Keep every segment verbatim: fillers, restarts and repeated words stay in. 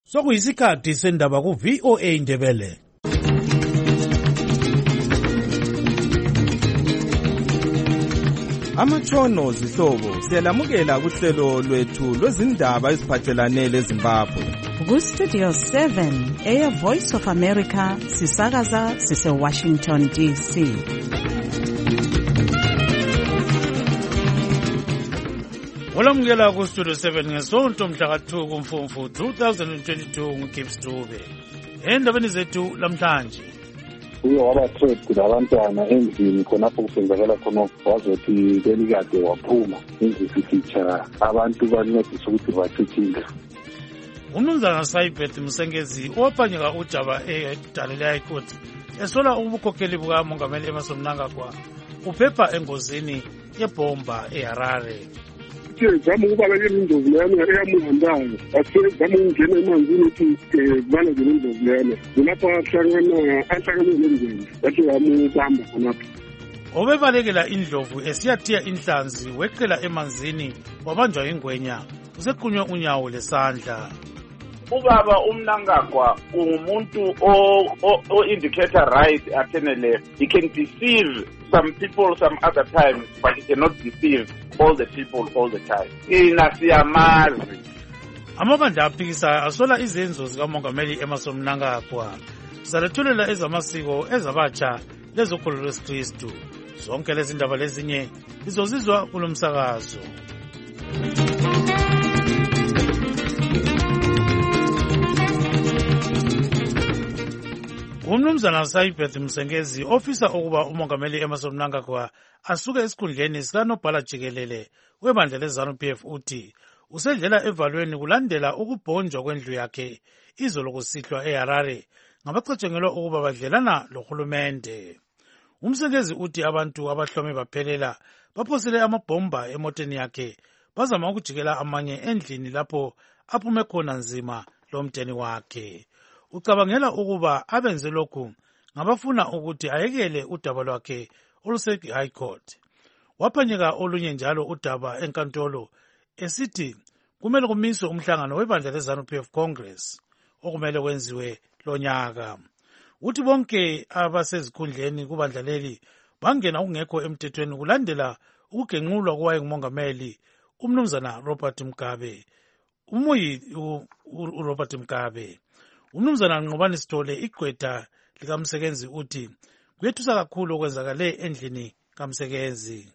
Sokuyisikhathi sendaba ku V O A Ndebele. Amatshono zihlobo siyalamukela kuhlelo lwethu lwezindaba eziphathelane leZimbabwe. Ku Studio seven Air Voice of America sisakaza sise Washington D C. Olamukela ku Studio seven ngesonto mhla ka two kuMfumfu twenty twenty-two nguGibbs Dube. Endabeni zethu lamhlanje. Uye waba trapped labantwana endlini khonapho kusenzakala khona wazothi belikade waphuma izifitha abantu bancedisa ukuthi bathithile. Umnumzana Sayibeth Msengezi owaphanyeka uJaba eDalile High Court esola ubukhokheli buka Mongameli Emmerson Mnangagwa uphepha engozini yebomba eHarare. Zama ukubalekela indovu leyana eyamuhambayo asezama ukungena emanzini ukuthi kubalekele indovu leyana kulapho ahlangana ahlangane nemndeni bathi wamubamba khonapho. Obebalekela indlovu esiyathiya inhlanzi weqela emanzini wabanjwa ingwenya usequnywe unyawo lesandla. Ubaba uMnangagwa ungumuntu o indicator right atene left. He can deceive some people some other times, but he cannot deceive all the people all the time. Ina siyamazi. Amabandla aphikisa asola izenzo zikaMongameli Emmerson Mnangagwa. Salethulela ezamasiko ezabatsha lezokholo lweSikristu. Zonke lezi ndaba lezinye izozizwa kulomsakazo. Umnumzana Sayibeth Msengezi ofisa ukuba uMongameli Emmerson Mnangagwa asuke esikhundleni sikanobhala jikelele webandla leZANU P F uthi usedlela evalweni kulandela ukubhonjwa kwendlu yakhe izolo kusihlwa eHarare ngabacatshengelwa ukuba badlelana lohulumende. Umsengezi uthi abantu abahlome baphelela baphosele amabhomba emoteni yakhe bazama ukujikela amanye endlini lapho aphume khona nzima lomteni wakhe. Ucabangela ukuba abenze lokhu ngabafuna ukuthi ayekele udaba lwakhe oluse High Court. Waphanyeka olunye njalo udaba enkantolo esithi kumele kumiswe umhlangano webandla leZANU P F Congress okumele wenziwe lonyaka. Uthi bonke abasezikhundleni kubandla leli bangena ukungekho emthethweni kulandela ukugenqulwa kwaye ngumongameli umnumzana Robert Mugabe. Umuyi uRobert Mugabe. Umnumzana Nqobani Sithole igqwetha likaMsengezi uthi kuyethusa kakhulu okwenzakale endlini kaMsengezi.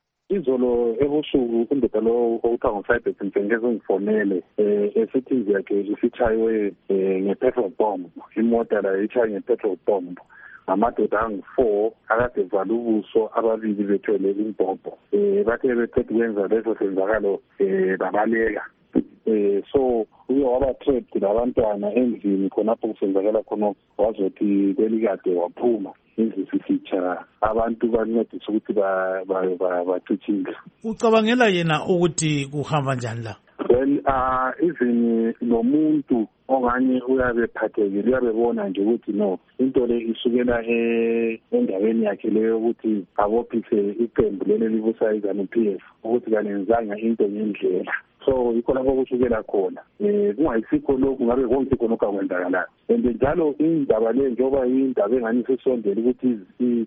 Izolo ebusuku indoda lo okuthiwa nguSayibeth Msengezi ungifonele esithi indlu yakhe isitshaywe nge-petrol bomb. Imota la itshaywe nge-petrol bomb. Amadoda angu-four akade vala ubuso ababili bethwele imbhobho. Bathe beqeda ukwenza leso senzakalo babaleka. Eh so uye waba trapped labantwana endlini khonapho kusenzakala khona wazothi belikade waphuma izifitha abantu bancedisa ukuthi bathithile. Ucabangela yena ukuthi kuhamba njani la? Well uh even nomuntu ongani uyabe phathekile uyabebona nje ukuthi no into le isukela endaweni yakhe leyo ukuthi abophise iqembu leli libusa iZANU P F ukuthi kanenzanga into ngendlela. So yikho lapho kusukela khona eh kungayisikho lokhu ngabe konke khona okwakwenzakala and njalo indaba le njoba indaba engani sesondela ukuthi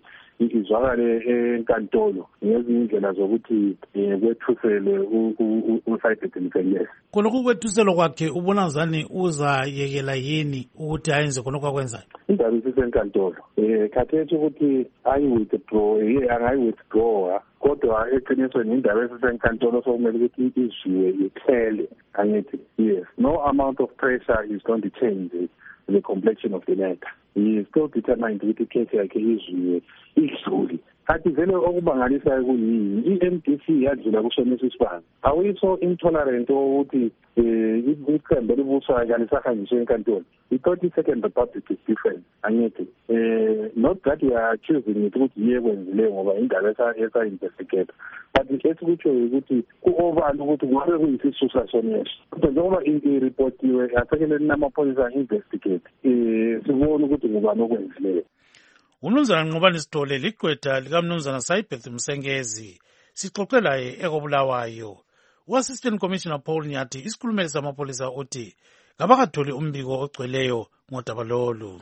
izwakale enkantolo ngezinye indlela zokuthi kwethusele uSayibeth Msengezi. Khonokho kwethuselo kwakhe ubona ngani uzayekela yini ukuthi ayenze khonokho akwenzayo? Indaba isenkantolo eh khathethi ukuthi ayi withdraw eh angayi withdraw kodwa eqinisweni indaba esenkantolo sokumele ukuthi izwiwe iphele angithi yes no amount of pressure is going to change it. The complexion of the matter. He is still determined ukuthi case yakhe izwiwe idlule. Kathi vele okubangalisayo kuyini i-M D C yadlula kusomisa isibani. Awiso intolerant ukuthi eh iqembu libusayo kanisahanjiswe enkantolo. The thirty-second Republic is different. Angithi eh not that we are choosing it ukuthi yiye kwenzile ngoba indaba esa investigate. But esikutsho ukuthi ku-overall ukuthi ngabe kuyisisusa soneso. Kodwa njengoba i-reportiwe asekele namapholisa investigate eh sibona ukuthi ngubani okwenzileyo. Umnumzana Nqobani Sithole ligqwetha likaMnumzana Sayibeth Msengezi sixoxe laye ekobulawayo. U-Assistant Commissioner Paul Nyathi isikhulumeli samapholisa uthi kabakatholi umbiko ogcweleyo ngodaba lolu.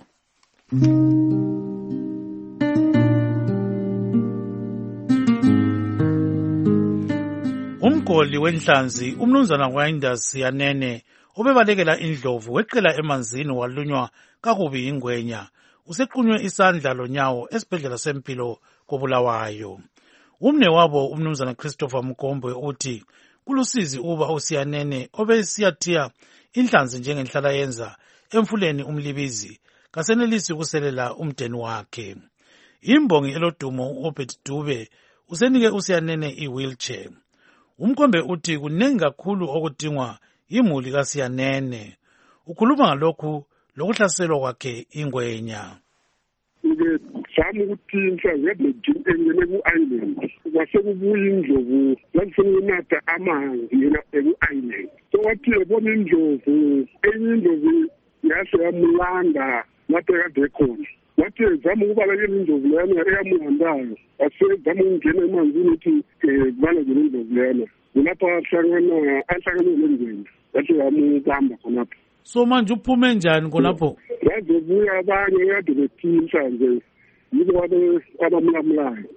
Umgoli wenhlanzi umnumzana Winders Siyanene obebalekela indlovu weqela emanzini walunywa kakubi ingwenya usequnywe isandla lonyawo esibhedlela sempilo koBulawayo. Umne wabo umnumzana Christopher Mkombwe uthi kulusizi uba uSiyanene obesiyathiya inhlanzi njengenhlala yenza emfuleni umlibizi kasenelisi ukuselela umdeni wakhe. Imbongi elodumo uObed Dube usenike uSiyanene i-wheelchair. Umkombe uthi kunengi kakhulu okudingwa imuli kaSiyanene. Ukhuluma ngalokhu lokuhlaselwa kwakhe ingwenya. Ngizama ukuthi inhlanzi engene ku-island kwasekubuya indlovu yakusenata amanzi yena eku-island. So wathi ebona indlovu enye indlovu yase yamulanda lapho ekade khona. Wathi ezama ukubalekela indlovu leyana eyamulandayo wasezama ukungena emanzini ukuthi kubalekele indlovu leyana. Kulapho ahlangana ahlangane nendlovu wathi wamubamba khonapho. So manje uphume njani khonapho? Yazobuya abanye kade bethinta nje yibo wabe abamlamulayo.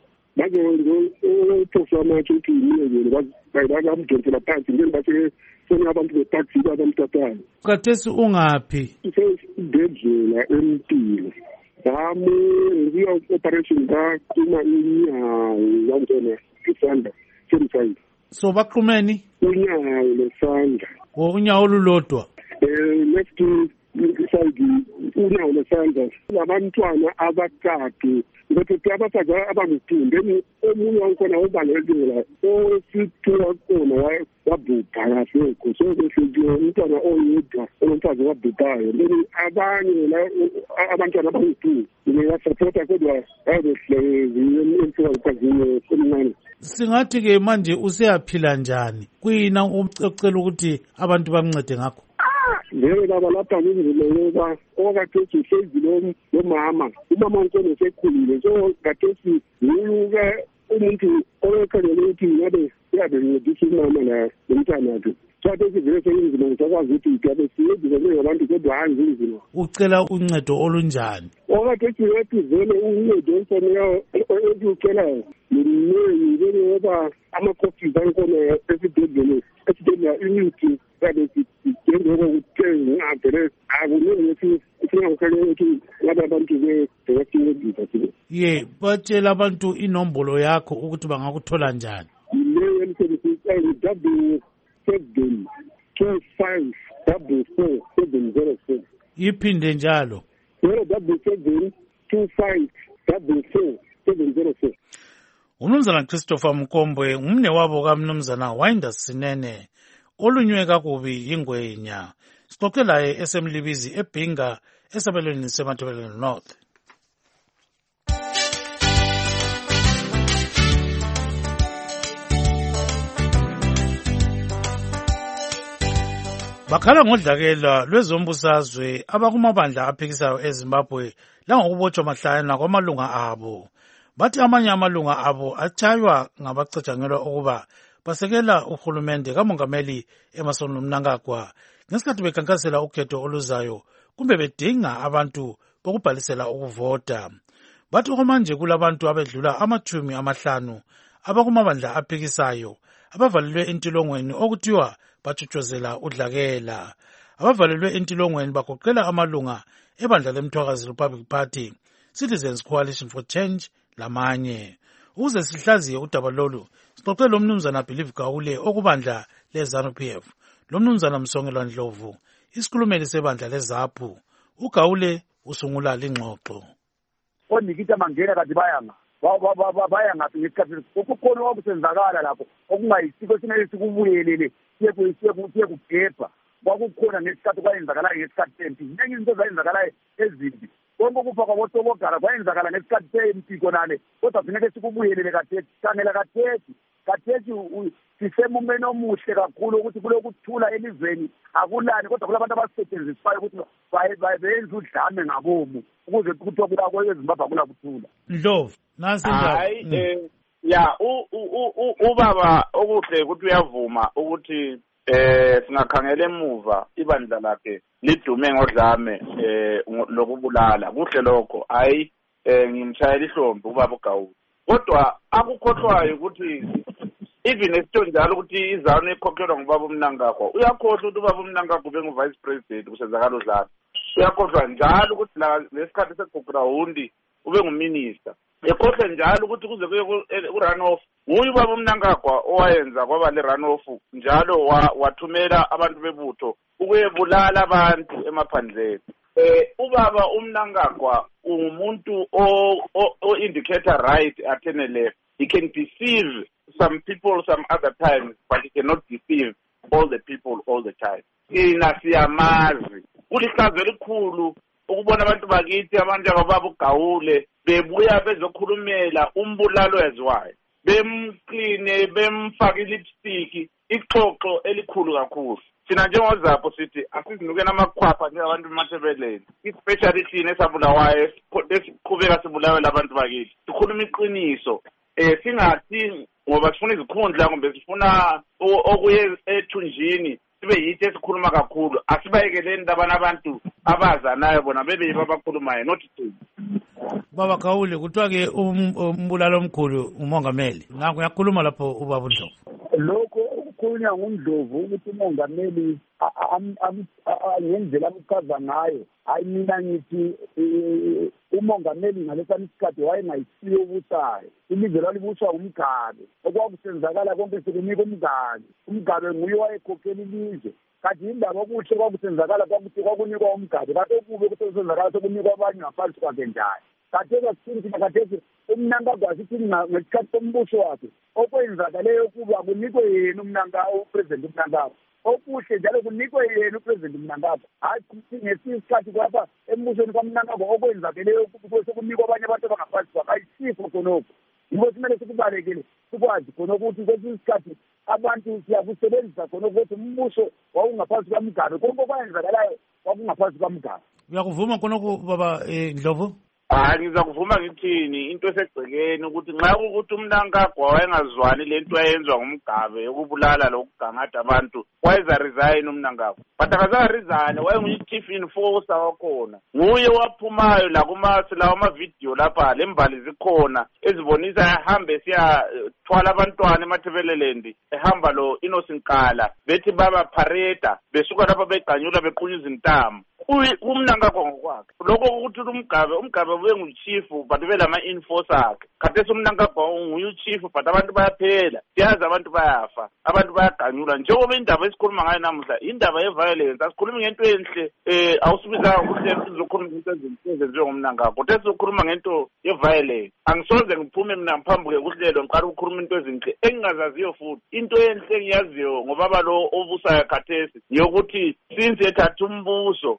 Bazophoswa amatshe ukuthi yimiyekele bayamdonsela phansi ngeni base sona abantu betaxi abamthathayo. Khathesi ungaphi? Isibhedlela empilo. Bami ngiya operation baqhuma inyawo yangena isandla semsandla. So baqhumeni? Unyawo lesandla. Wo unyawo olulodwa? Eh left side unyawo lesandla. Labantwana abathathu bethu abafaza abangithindeni omunye wakhona ubalekela osithiwa khona wabhubha kahle so behleliwe umntwana oyedwa omfazi wabhubhayo leni abanye la abantwana abangithindi ngiyasupporta kodwa abehlezi emphiwa kwazini kumncane. Singathi ke manje useyaphila njani kuyina ucela ukuthi abantu bamncede ngakho? Vele baba lapha ngizile ngoba okathethu usezile lomama umama unkolo sekhulile so kathethu uyuke umuntu oyekhangela ukuthi ngabe yabe ngidisa umama la umntana wakhe kathethu vele seyinzima ngizakwazi ukuthi ngabe siyedile ngabantu kodwa hayi nzima. Ucela uncedo olunjani? Okathethu yathi vele uncedo olufanele ukucelayo nimeni vele ngoba ama-coffees ankhona esibhedlela esibhedlela imithi yabe njengoba kuthenga ngavele akuningi ukuthi singakhanya ukuthi laba bantu bebasincedisa sile. Ye batshela abantu inombolo yakho ukuthi bangakuthola njani? Leyo emsebenzini w seven two five double four seven zero four. Iphinde njalo w seven two five double four seven zero four. Umnumzana Christopher Mkombwe umne wabo kaMnumzana Winders Sinene olunywe kakubi ingwenya. Sixoxe laye esemlibizi eBhinga esabelweni seMatabeleland North. Bakhala ngodlakela lwezombusazwe abakumabandla aphikisayo eZimbabwe langokubotshwa mahlana kwamalunga abo. Bathi amanye amalunga abo atshaywa ngabacatshangelwa ukuba basekela uhulumende kamongameli Emmerson Mnangagwa ngesikhathi bekhankasela ukhetho oluzayo kumbe bedinga abantu bokubhalisela ukuvota. Bathi okwamanje kulabantu abedlula amathumi amahlanu abakumabandla aphikisayo abavalelwe entilongweni okuthiwa batshutshozela udlakela. Abavalelwe entilongweni bagoqela amalunga ebandla lemthwakazi Republic Party, Citizens Coalition for Change lamanye. Uze sihlaziye udaba lolu sixoxe lo mnumzana Believe Gawule okubandla leZANU P F, lo mnumzana Msongelwa Ndlovu isikhulumeli sebandla leZAPU. uGawule usungula lingxoxo. Onikita mangena kati bayanga baya ngaphi ngesikhathi ukukhona okusenzakala lapho okungayisiko sinele sikubuyelele siye siye kuphepha kwakukhona ngesikhathi kwayenzakala ngesikhathi sempi ngenye into zayenzakala ezimbi konke ukufa kwabotobogara kwayenzakala ngesikhathi sempi konale kodwa funeke sikubuyelele kathethi kanela kathethi kathethi sisemumeni omuhle kakhulu ukuthi kulokuthula elizweni akulani kodwa kulabantu abasetshenziswayo ukuthi bayenze udlame ngabomu ukuze kuthiwa kula kweZimbabwe akula kuthula. Ndlovu nasi hayi ya ubaba okuhle ukuthi uyavuma ukuthi eh singakhangela emuva ibandla lakhe lidume ngodlame eh lokubulala kuhle lokho hayi ngimshayela ihlombe ubaba uGawule kodwa akukhohlwayo ukuthi even esitho njalo ukuthi izanu ekhokhelwa ngubaba uMnangagwa uyakhohlwa ukuthi ubaba uMnangagwa bengu vice president kusenzakala udlala uyakhohlwa njalo ukuthi lesikhathi sekugrawundi ube nguminister ekhohle njalo ukuthi kuze kuye ku runoff nguye ubaba uMnangagwa owayenza kwaba le runoff njalo wathumela abantu bebutho ukuyebulala abantu emaphandleni eh ubaba uMnangagwa umuntu o indicator right at any left. He can deceive some people some other times, but he cannot deceive all the people all the time. Ina siyamazi kulihlazo elikhulu ukubona abantu bakithi abantu ababa uGawule bebuya bezokhulumela umbulalo eziwayo bemkline bemfaka ilipstick ixoxo elikhulu kakhulu. Sina njengozapho sithi asizinukena amakhwapha njengabantu bemathebeleni especially thina esabulawayo esiqhubeka sibulawe labantu bakithi sikhuluma iqiniso eh singathi ngoba sifuna izikhundla ngombe sifuna okuye ethunjini sibe yithi esikhuluma kakhulu asibayekeleni labana abantu abazanayo bona bebe yibo abakhulumayo not thina. Baba Gawule kuthiwa ke umbulalo omkhulu umongameli ngakho uyakhuluma lapho ubaba uNdlovu lokho ukukhulunywa nguNdlovu ukuthi umongameli ngendlela amchaza ngayo hayi mina ngithi umongameli ngalesani isikhathi wayengayisiyo ubusayo ilizwe lalibuswa ngumgabe okwakusenzakala konke sekunika umgabe umgabe nguye wayekhokhela ilizwe kanti indaba okuhle kwakusenzakala kwakuthi kwakunikwa umgabe kanti okube kusenzakala sokunikwa abanye ngaphansi kwakhe njalo katheka sithi katheka uMnangagwa sithi ngesikhathi sombuso wakhe okwenzakaleyo kuba kunikwe yena uMnangagwa upresident uMnangagwa okuhle njalo kunikwe yena upresident uMnangagwa hayi ngesikhathi kwapha embusweni kaMnangagwa okwenzakaleyo sokunikwa abanye abantu abangaphansi kwakhe ayisifo khonokho yiko simele sikubalekele sikwazi khona ukuthi kwesinye isikhathi abantu siyakusebenzisa khona ukuthi umbuso wawungaphansi kwamgabe konke okwenzakalayo kwakungaphansi kwamgabe. Uyakuvuma khonokho baba Ndlovu? Ah ngizakuvuma ngithini into esegcekeni ukuthi nxa ukuthi uMnangagwa wayengazwani lento ayenzwa ngumgabe ukubulala lokugangatha abantu wayeza resign uMnangagwa but akaza resign wayenguyi chief enforcer wakhona nguye waphumayo la kuma lawa ama video lapha lembali zikhona ezibonisa ehambe siya thwala abantwana eMathebeleland ehamba lo Innocent Kala bethi baba parade besuka lapha beganyula bequnyuza intamo uMnangagwa ngokwakhe lokho ukuthi umgabe umgabe ubenguchief but belama enforcer akhe khathesi uMnangagwa unguye chief but abantu bayaphela siyazi abantu bayafa abantu bayaganyula njengoba indaba esikhuluma ngayo namuhla indaba yeviolence asikhulumi ngento enhle eh awusibiza ukuthi sizokhuluma ngento ezinhle njengoMnangagwa kodwa sizokhuluma ngento yeviolence angisoze ngiphume mina ngiphambuke kuhlelo ngiqala ukukhuluma into ezinhle engingazaziyo futhi into enhle engiyaziyo ngoba balo obusayo khathesi ngiyokuthi since ethatha umbuso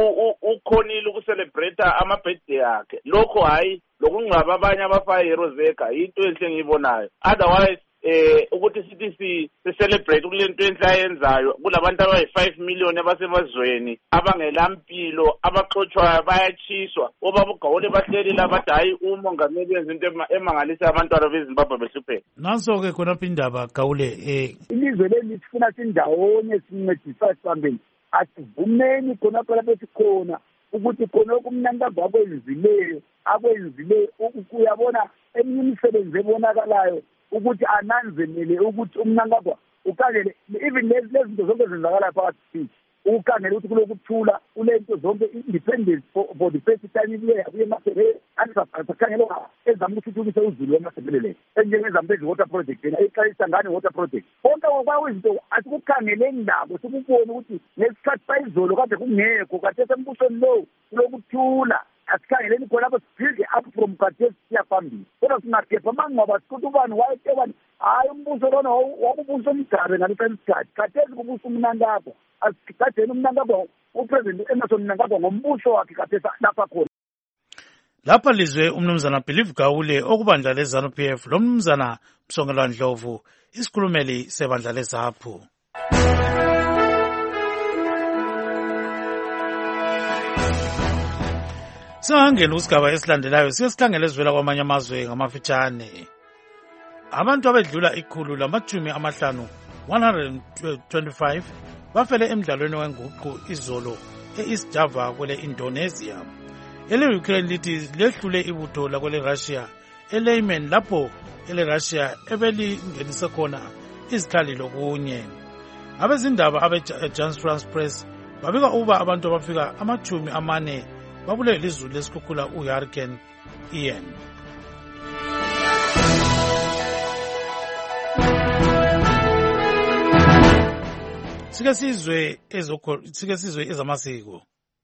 ukhonile ukucelebrate ama-birthday yakhe lokho hayi lokungcaba abanye abafa-heroes eka into enhle engiyibonayo otherwise eh ukuthi sithi si-celebrate kulento enhle ayenzayo kulabantu abayi-five million abasebazweni abangelampilo abaxotshwayo bayachiswa obaba uGawule bahleli labathi hayi umongameli yenza into emangalisa abantwana beZimbabwe behlupheka. Nanso-ke khonapha indaba Gawule eh ilizwe leli sifuna sindawonye sincedisa sihambeni asivumeni khonapha lapho sikhona ukuthi khonokho uMnangagwa akwenzileyo akwenzileyo uyabona eminye imisebenzi ebonakalayo ukuthi ananzelele ukuthi uMnangagwa ukhangele even lezi zinto zonke zenzakala phakathi ukhangele ukuthi kulokuthula kulento zonke independence for the first time ibuye yabuye eMathebeleni andisakhangele ezama ukuthuthukisa uzulu eMathebeleni enjengezambezi water project yena eqalisa ngane water project konke okwawo izinto asikukhangeleni ndabo sikubone ukuthi ngesikhathi sayizolo kade kungekho kade sembusweni lowo kulokuthula asikhangeleni khona lapho siphinde up from khathesi siya phambili kodwa singagebha mangcwaba sikuthi ubani wayetebani hayi umbuso lona wakubusa umgabe ngalesani isikhathi khathesi kubusa uMnangagwa asikhatheni uMnangagwa upresident Emmerson Mnangagwa ngombuso wakhe khathesi lapha khona. Lapha lizwe umnumzana Believe Gawule okubandla leZANU P F lo mnumzana Msongelwa Ndlovu isikhulumeli sebandla leZAPHU. Singangena kusigaba esilandelayo siye sikhangele ezivela kwamanye amazwe ngamafitshane. Abantu abedlula ikhulu lamatshumi amahlanu one hundred twenty-five bafele emdlalweni wenguqu izolo e-East Java kwele Indonesia. Ele Ukraine lithi lehlule ibutho lakwele Russia eLayman lapho ele Russia ebelingenise khona izikhali lokunye. Abezindaba abe-Agence France Press babika uba abantu abafika amachumi amane babulele lizulu lesikhukhula uHurricane Ian. Sike sizwe ezokho sike sizwe ezamasiko.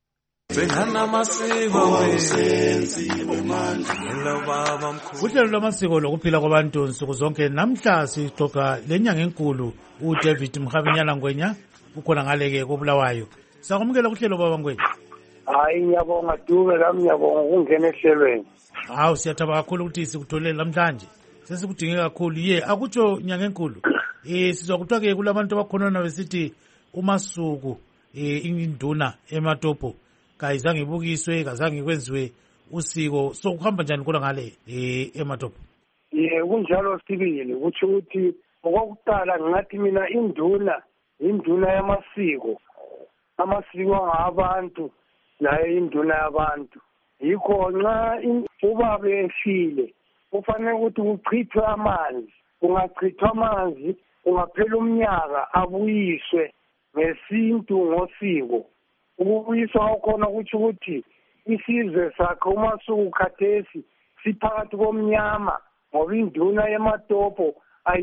Uhlelo lwamasiko lokuphila kwabantu nsuku zonke namhla sixoxa lenyanga enkulu uDavid Mkhabinyana Ngwenya ukhona ngaleke koBulawayo. Sakwamukela kuhlelo baba Ngwenya. Hayi ngiyabonga Dube lami ngiyabonga ukungena ehlelweni. Hawu siyathaba kakhulu ukuthi sikutholele namhlanje. Sesikudinge kakhulu ye akutsho nyanga enkulu. Eh sizokuthiwa ke kulabantu abakhona besithi umasuku eh induna eMatopo kayizange ibukiswe kazange kwenziwe usiko so kuhamba njani kula ngale eh eMatopo. Ye kunjalo sibili ukuthi ukuthi okokuqala ngathi mina induna induna yamasiko amasiko ngabantu naye induna yabantu yikho nxa ubaba efile kufanele ukuthi kuchithwe amanzi kungachithwa amanzi ungaphela umnyaka abuyiswe ngesintu ngosiko ukubuyiswa khona ukuthi ukuthi isizwe sakhe umasuku khathesi siphakathi komnyama ngoba induna yeMatopo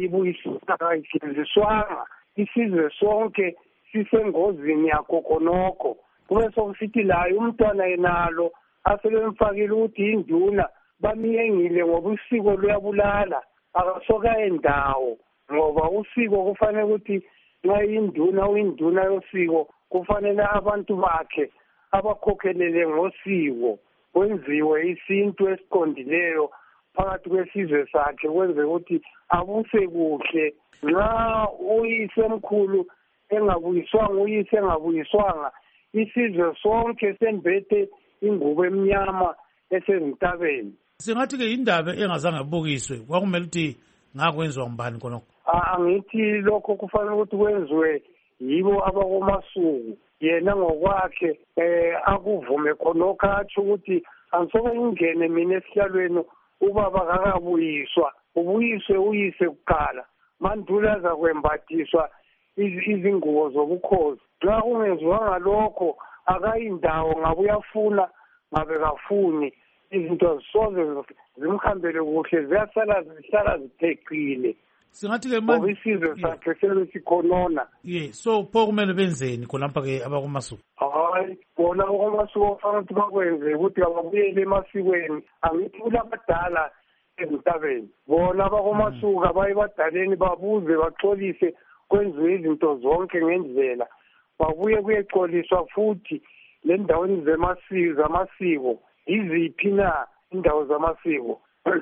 ayibuyiswanga isizwe sonke sisengozini yakokonoko kube sokusithi layo umntwana yenalo asebemfakile ukuthi induna bamiyengile ngoba usiko luyabulala akasoka endawo ngoba usiko kufanele ukuthi nxa induna uyinduna yosiko kufanele abantu bakhe abakhokhelele ngosiko kwenziwe isintu esiqondileyo phakathi kwesizwe sakhe kwenze ukuthi abuse kuhle nxa uyisemkhulu engabuyiswanga uyise engabuyiswanga isizwe sonke sembethe ingubo emnyama esezintabeni. Singathi ke indaba engazange ibukiswe kwakumele ukuthi ngakwenziwa ngubani khonokho. Angithi lokho kufanele ukuthi kwenziwe yibo abakomasuku yena ngokwakhe eh akuvume khonokho athi ukuthi angisoke ingene mina esihlalweni ubaba kakabuyiswa ubuyiswe uyise kuqala mandula zakwembathiswa izingubo zobukhosi xa kungenziwanga lokho akayindawo ngabe uyafuna ngabe kafuni izinto zisoze zimhambele kuhle ziyasala zihlala zipheqile. Singathi ke manje isizwe sakhe selesikhonona. Ye so pho kumele benzeni khonapha ke abakomasuku. Hayi bona abakomasuku kufanele bakwenze ukuthi ababuyele emasikweni angithi kulabadala ezintabeni bona abakomasuku abayibadaleni babuze baxolise kwenziwe izinto zonke ngendlela babuye kuyecoliswa futhi le ndaweni zemasiko zamasiko iziphi na indawo zamasiko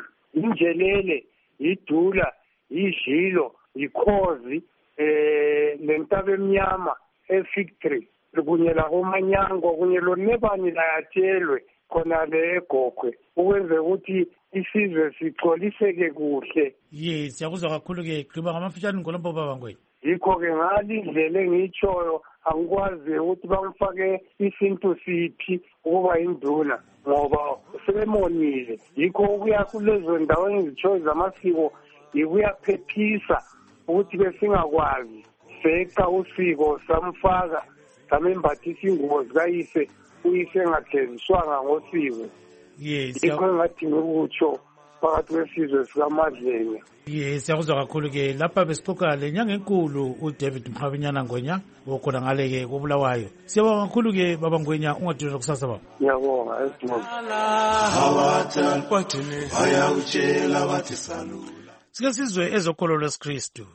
injelele idula ijilo ikhozi eh lentaba emnyama efactory kunye la komanyango kunye lo nebani la yathelwe khona le egogwe ukwenze ukuthi isizwe sicoliseke kuhle. Yes siyakuzwa kakhulu ke gqiba ngamafitshane ngolombo baba Ngwenya. Yikho ke ngalindlela engitshoyo angikwazi ukuthi bamfake isintu siphi ukuba induna ngoba sebemonile yikho ukuya kulezo ndawo engitshoyo zamasiko ikuyaphephisa ukuthi besingakwazi seqa usiko samfaka samembathisa ingubo zikayise uyise engahleziswanga ngosiko. Yes yikho ngathi ngikutsho phakathi kwesizwe sikaMadlenge. Yes siyakuzwa kakhulu ke lapha besixoxa lenyanga enkulu uDavid Mkhabinyana Ngwenya okhona ngale ke koBulawayo. Siyabonga kakhulu ke baba Ngwenya ungadinwa kusasa baba. Ngiyabonga esidingo. Hawatha kwathini haya utshela bathi salula. Sike sizwe ezokholo lweSikristu.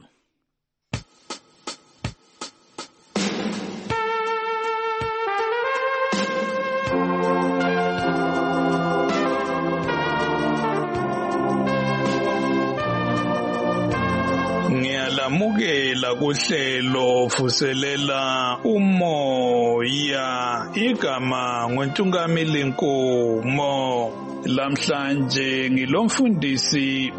Ngiyalamukela Siyakwamukela kuhlelo vuselela umoya igama nguNtungamili Nkomo. Lamhlanje ngilomfundisi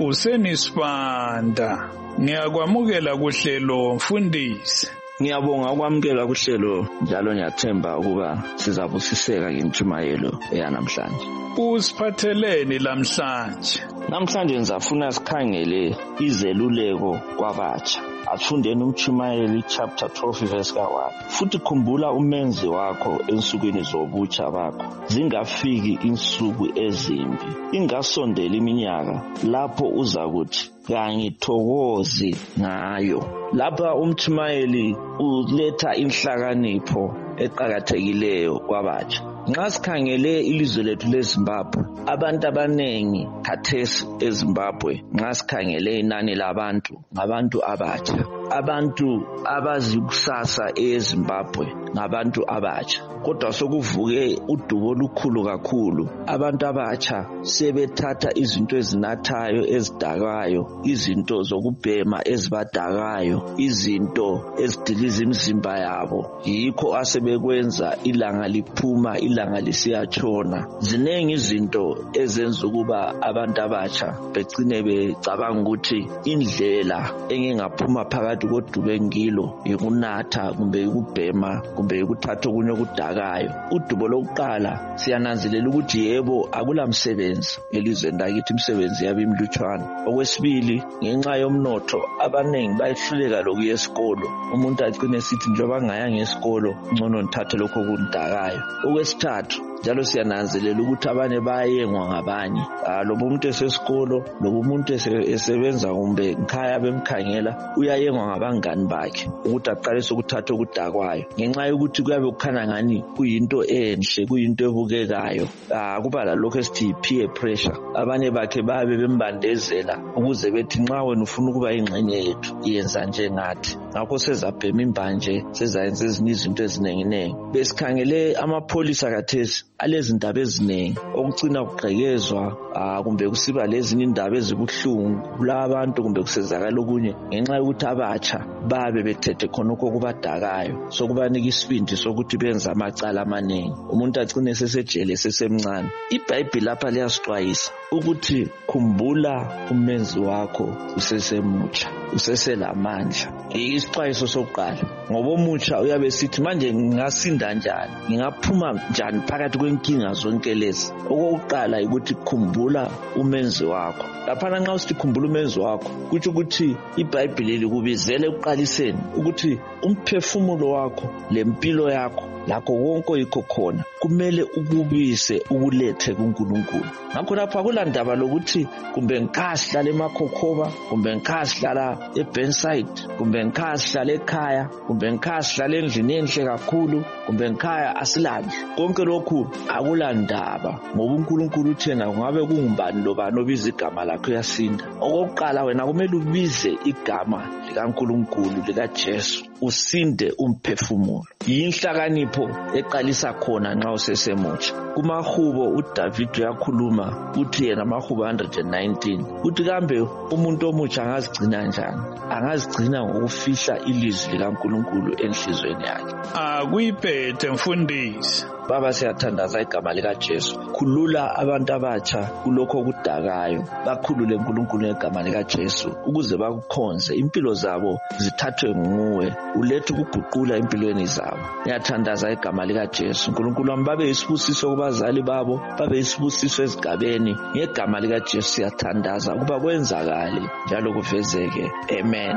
uSenisibanda. Ngiyakwamukela kuhlelo mfundisi. Ngiyabonga ukwamukela kuhlelo njalo ngiyathemba ukuba sizabusiseka ngentshumayelo eyanamhlanje. Usiphatheleni lamhlanje? Namhlanje ngizafuna sikhangele izeluleko kwabatsha. Asifundeni uMtshumayeli chapter twelve verse one. Futhi khumbula umenzi wakho ensukwini zobutsha bakho. Zingafiki insuku ezimbi. Ingasondela iminyaka lapho uzakuthi ngangithokozi ngayo. Lapha uMtshumayeli uletha inhlakanipho eqhakathekileyo kwabatsha. Nxa sikhangele ilizwe lethu leZimbabwe, abantu abanengi khathesi eZimbabwe nxa sikhangele inani labantu ngabantu abatsha. Abantu abazikusasa eZimbabwe ngabantu abatsha. Kodwa sokuvuke udubo olukhulu kakhulu. Abantu abatsha sebethatha izinto ezinathayo ezidakayo, izinto zokubhema ezibadakayo, izinto ezidiliza imizimba yabo. Yikho asebekwenza ilanga liphuma ilanga lisiyatshona. Zinengi izinto ezenza ukuba abantu abatsha begcine becabanga ukuthi indlela engingaphuma phakathi kodubo engilo yikunatha kumbe ukubhema kumbe ukuthatha okunye okudakayo. Udubo lokuqala siyananzelela ukuthi yebo akulamsebenzi elizweni lakithi, imisebenzi yabe imlutshwana. Okwesibili, ngenxa yomnotho abanengi bayehluleka lokuya esikolo. Umuntu agcine esithi njengoba ngayanga esikolo ngcono ngithathe lokho okudakayo. Okwesithathu, njalo siyananzelela ukuthi abanye bayengwa ngabanye. Lo muntu esesikolo, lo muntu esebenza kumbe ngikhaya bemkhangela uyayengwa ngabangani bakhe ukuthi aqalise ukuthatha okudakwayo. Ngenxa yokuthi kuyabe kukhana ngani kuyinto enhle, kuyinto ebukekayo. Kuba lalokho esithi peer pressure. Abanye bakhe babe bembandezela ukuze bethi nxa wena ufuna ukuba ingxenye yethu yenza njengathi. Ngakho sezabhema imbanje, sezayenza ezinye izinto ezinenginengi. Besikhangele amapholisa kathesi alezindaba ezinengi okucina kugqekezwa kumbe kusiba lezinye indaba ezibuhlungu kulabo abantu kumbe kusezakala okunye ngenxa yokuthi abatsha babe bethethe khonokho kubadakayo, sokubanika isibindi sokuthi benza amacala amaningi. Umuntu agcine sesejele sesemncane. iBhayibheli lapha liyasixwayisa ukuthi khumbula umenzi wakho usesemutsha, useselamandla. Isixwayiso sokuqala, ngoba omutsha uyabe sithi manje ngingasinda njani, ngingaphuma njani phakathi kwenkinga zonke lezi. Okokuqala ukuthi khumbula umenzi wakho. Lapha nxa usithi khumbula umenzi wakho kuthi ukuthi iBhayibheli likubizele uqaliseni ukuthi umphefumulo wakho lempilo yakho lakho konke yikho khona kumele ukubise ukulethe kuNkulunkulu. Ngakho lapha akulandaba lokuthi kumbe ngikasihlala emakhokhoba, kumbe ngikasihlala eBenside, kumbe ngikasihlala ekhaya, kumbe ngikasihlala endlini enhle kakhulu, kumbe ngikhaya asilandle. Konke lokhu akulandaba ngoba uNkulunkulu uthena kungabe kungubani lobani obiza igama lakho uyasinda. Okokuqala wena kumele ubize igama likaNkulunkulu likaJesu usinde umphefumulo. Yinhlakanipho eqalisa khona nxa usesemutsha. Kumahubo uDavid uyakhuluma uthi yena amahubo one nineteen uthi kambe umuntu omutsha angazigcina njani? Angazigcina ngokufihla ilizwi likaNkulunkulu enhlizweni yakhe. Akuyiphethe mfundisi. Baba siyathandaza igama likaJesu. Khulula abantu abatsha kulokho okudakayo. Bakhulule uNkulunkulu ngegama likaJesu ukuze bakukhonze, impilo zabo zithathwe nguwe, ulethe ukuguqula empilweni zabo. Ngiyathandaza igama likaJesu. uNkulunkulu wami babe yisibusiso kubazali babo, babe yisibusiso ezigabeni. Ngegama likaJesu siyathandaza ukuba kwenzakale njalo kuvezeke. Amen.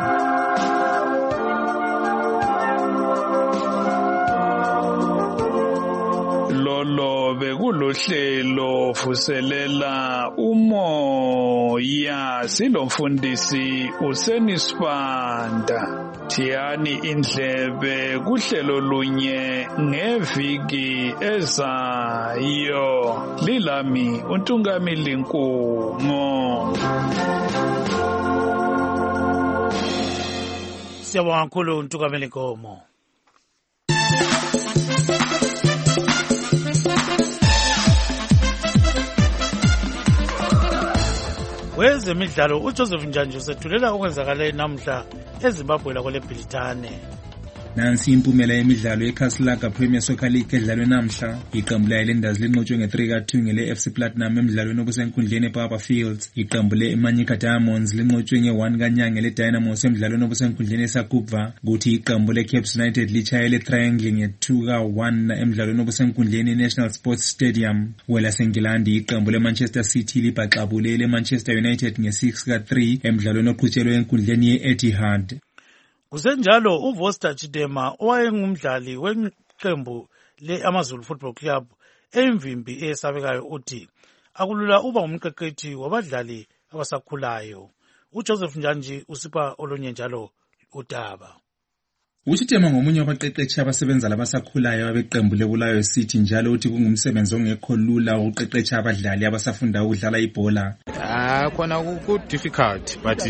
Lolo bekulohlelo vuselela umoya silomfundisi uSenisibanda. Thiyani indlebe kuhlelo lunye ngeviki ezayo. Lilami uNtungamili Nkomo. Siyabonga kakhulu uNtungamili Nkomo. wezemidlalo uJoseph Njanji usethulela okwenzakale namhla eZimbabwe lakwele Bhilitane. Nansi impumela yemidlalo yeCasablanca Premier Soccer League edlalwe namhla. Iqembu le-Islanders linqotshwe nge-three ka two ngele-F C Platinum emidlalweni obusenkundleni ePapa Fields. Iqembu le-Manyika Diamonds linqotshwe nge-one kanyanga le-Dynamos emidlalweni obusenkundleni eSakubva, kuthi iqembu le-Cape United lichaye le-Triangle nge-two ka one emidlalweni obusenkundleni eNational Sports Stadium. KwelaseNgilandi iqembu le-Manchester City libhaxabule le-Manchester United nge-six ka three emidlalweni oqhutshelwe enkundleni ye-Etihad. Kusenjalo uVoster Chidema owayengumdlali weqembu le-Amazulu Football Club emvimbi eyesabekayo uthi akulula uba umqeqethi wabadlali abasakhulayo. uJoseph Njanji usipha olunye njalo udaba. UChidema ngomunye wabaqeqethi abasebenza labasakhulayo abeqembu leBulawayo City njalo uthi kungumsebenzi ongekho lula ukuqeqesha abadlali abasafunda ukudlala ibhola. Ah khona ku difficult but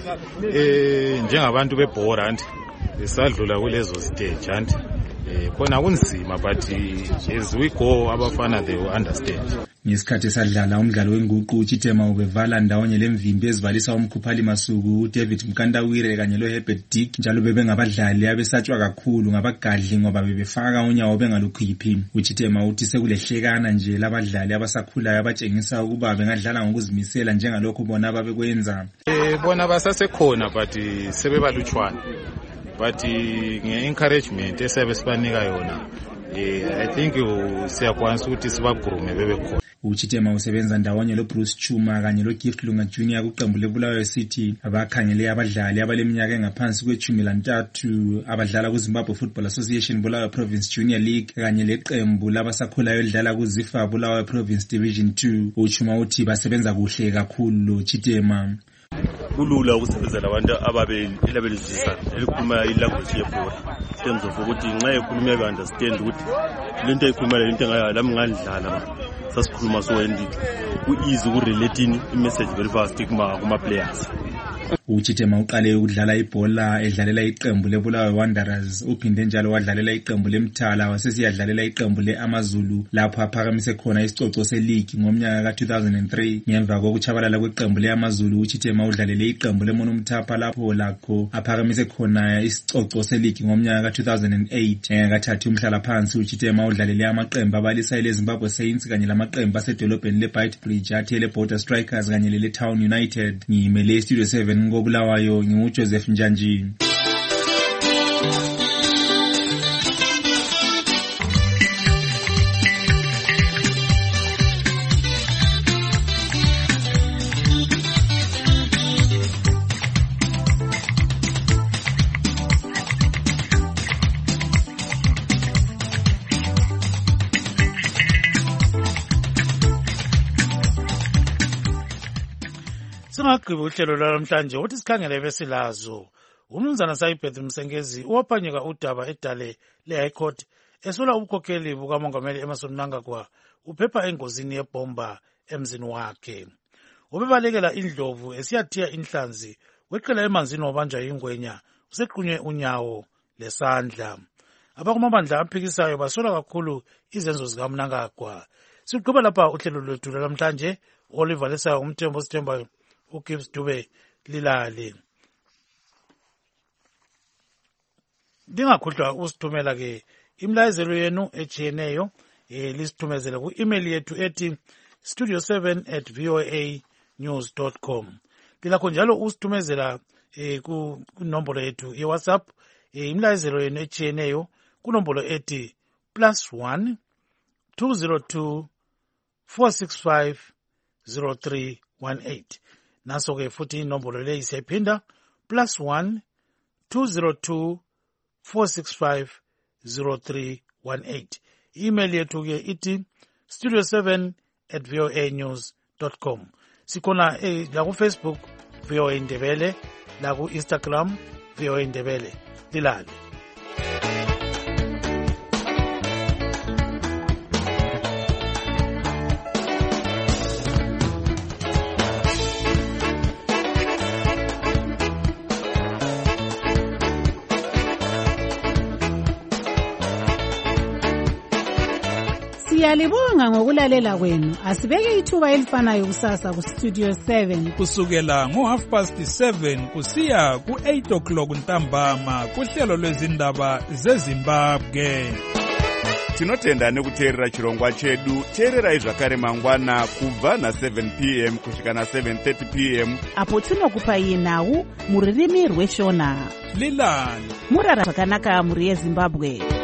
eh njengabantu bebhola and esadlula kulezo stage and eh khona kunzima but as we go abafana they will understand. Ngesikhathi esadlala umdlalo wenguqu uChidema ubevala ndawonye lemvimbi ezibalisa umkhuphali Masuku, David Mkandawire kanye loHerbert Dick njalo bebengabadlali abesatshwa kakhulu ngabagadli ngoba bebefaka unyawo bengalukhiphi. uChidema uthi sekulehlekana nje labadlali abasakhulayo abatshengisa ukuba bengadlala ngokuzimisela njengalokho bona ababekwenza. Eh bona basasekhona but sebebalutshwana but nge-encouragement esabe sibanika yona eh I think siyakwanisa ukuthi sibagrume bebekhona. uChidema usebenza ndawonye loBruce Chuma kanye loGift Lunga Junior kuqembu leBulawayo City abakhangele abadlali abaleminyaka engaphansi kwechumi lantathu abadlala kuZimbabwe Football Association Bulawayo Province Junior League kanye leqembu labasakhulayo elidlala kuZifa Bulawayo Province Division two. uChuma uthi basebenza kuhle kakhulu loChidema. Kulula ukusebenzela abantu ababili elabelizisa elikhuluma ilanguage yebhola terms of ukuthi nxa ekhuluma ebe understand ukuthi lento ekhuluma lento engayo lami ngandlala sasikhuluma so endi ku easy ku relating i-message very fast kuma kuma players. uChidema uqale ukudlala ibhola edlalela iqembu leBulawayo Wanderers uphinde njalo wadlalela iqembu leMthala wasesiyadlalela iqembu leAmazulu lapho aphakamise khona isicoco seleague ngomnyaka ka two thousand three. Ngemva kokuchabalala kweqembu leAmazulu uChidema udlalele iqembu leMonomthapha lapho lakho aphakamise khona isicoco seleague ngomnyaka ka two thousand eight. Ngakathatha umhlala phansi uChidema udlalele amaqembu abalisa leZimbabwe Saints kanye lamaqembu asedolobheni leBeitbridge athi leBorder Strikers kanye leTown United. Ngimele Studio seven ngoBulawayo nginguJoseph Njanji. Singagqiba uhlelo lwamhlanje uthi sikhangele besilazo. Umnumzana Sayibeth Msengezi uwaphanyeka udaba edale le-High Court esola ubukhokheli bukamongameli Emmerson Mnangagwa uphepha engozini yebomba emzini wakhe. Ubebalekela indlovu esiyathiya inhlanzi weqela emanzini wabanjwa yingwenya usequnywe unyawo lesandla. Abakumabandla aphikisayo basola kakhulu izenzo zikaMnangagwa. Sigqiba lapha uhlelo lwethu lwamhlanje. Oliver Lesa umthembo sithembayo uGibbs Dube lilale. Ndingakhohlwa usithumela ke imlayezelo yenu ejiyeneyo eh lisithumezele ku email yethu ethi studio seven at voa news dot com. Dilakho njalo usithumezela eh ku nombolo yethu ye WhatsApp eh imlayezelo yenu ejiyeneyo ku nombolo ethi plus one two zero two four six five zero three one eight. Naso ke futhi inombolo le isayiphinda plus one two zero two four six five zero three one eight. Email yethu ke iti studio seven at voa news dot com. Sikona eh, la ku Facebook VOA Ndebele, la ku Instagram VOA Ndebele. Dilale. Siyalibonga ngokulalela kwenu. Asibeke ithuba elifanayo kusasa ku Studio seven. Kusukela ngo half past seven kusiya ku eight o'clock ntambama kuhlelo lwezindaba zeZimbabwe. Tinotenda nekuteerera chirongwa chedu. Teererai zvakare mangwana kubva na seven p m kusvika na seven thirty p m apo tinokupai nhau muririmi rweshona. Lilani murara zvakanaka muri yeZimbabwe.